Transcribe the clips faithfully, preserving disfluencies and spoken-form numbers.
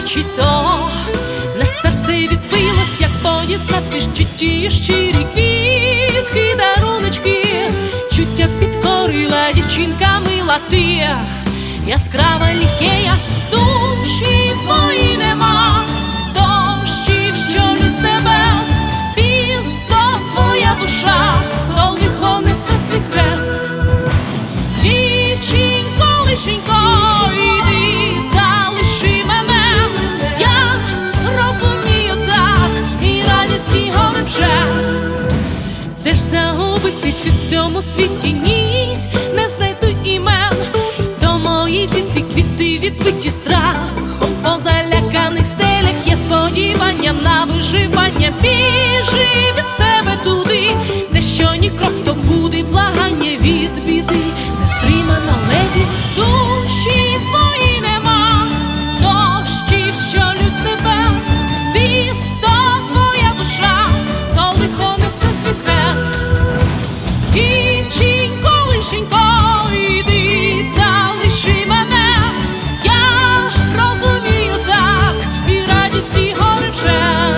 очі, то на серце відбилось, як поїзд на тищі, щирі квітки, даруночки, чуття підкорила дівчинка мила ти, яскрава лікея, душі твої нема, дощів, що лють з небес, пісто твоя душа, то лихо несе свій хрест. Дівчинко, лишенько, іди та лиши мене, я розумію так, і радість горе вже. Де ж загубитись у цьому світі, ні, не знайду імен, то мої діти квіти відбиті страхом, по заляканих стелях є сподівання на виживання. Біжи від себе туди, де що ні крок, то буде благання від біди. Нестримана леді, душі твої нема, дощів, що лють з небес, пісто твоя душа, то лихо несе свій хрест. Дівчинко, лишенько, іди та лиши мене, я розумію так, і радість горе вже.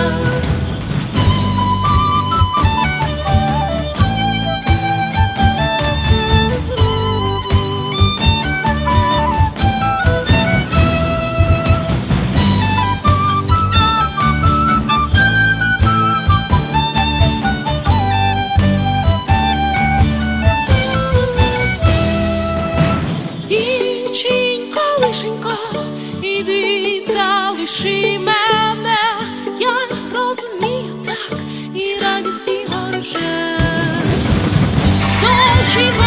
Дівчинко, лишенько, іди та лиши мене, я розумію так, і радість горе вже. Душі